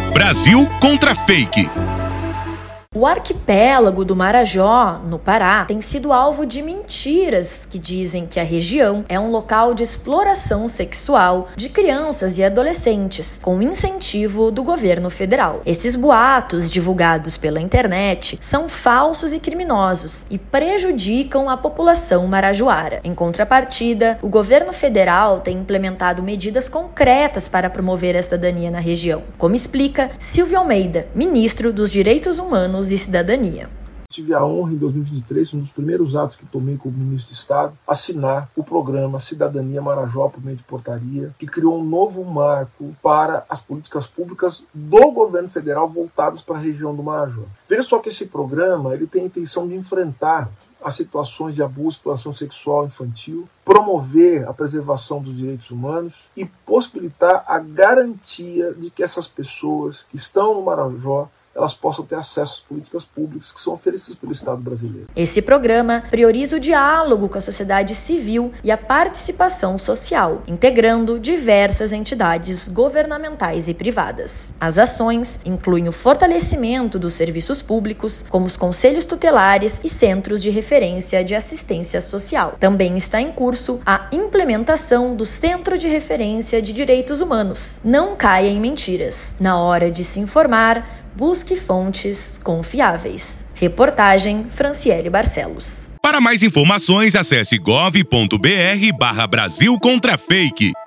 Brasil contra Fake. O arquipélago do Marajó, no Pará, tem sido alvo de mentiras que dizem que a região é um local de exploração sexual de crianças e adolescentes, com incentivo do governo federal. Esses boatos, divulgados pela internet, são falsos e criminosos e prejudicam a população marajoara. Em contrapartida, o governo federal tem implementado medidas concretas para promover a cidadania na região, como explica Silvio Almeida, ministro dos Direitos Humanos e Cidadania. Tive a honra, em 2023, um dos primeiros atos que tomei como ministro de Estado, assinar o programa Cidadania Marajó por meio de portaria, que criou um novo marco para as políticas públicas do governo federal voltadas para a região do Marajó. Veja só que esse programa ele tem a intenção de enfrentar as situações de abuso e exploração sexual infantil, promover a preservação dos direitos humanos e possibilitar a garantia de que essas pessoas que estão no Marajó elas possam ter acesso às políticas públicas que são oferecidas pelo Estado brasileiro. Esse programa prioriza o diálogo com a sociedade civil e a participação social, integrando diversas entidades governamentais e privadas. As ações incluem o fortalecimento dos serviços públicos, como os conselhos tutelares e centros de referência de assistência social. Também está em curso a implementação do Centro de Referência de Direitos Humanos. Não caia em mentiras. Na hora de se informar, busque fontes confiáveis. Reportagem Franciele Barcelos. Para mais informações, acesse gov.br/Brasil contra Fake.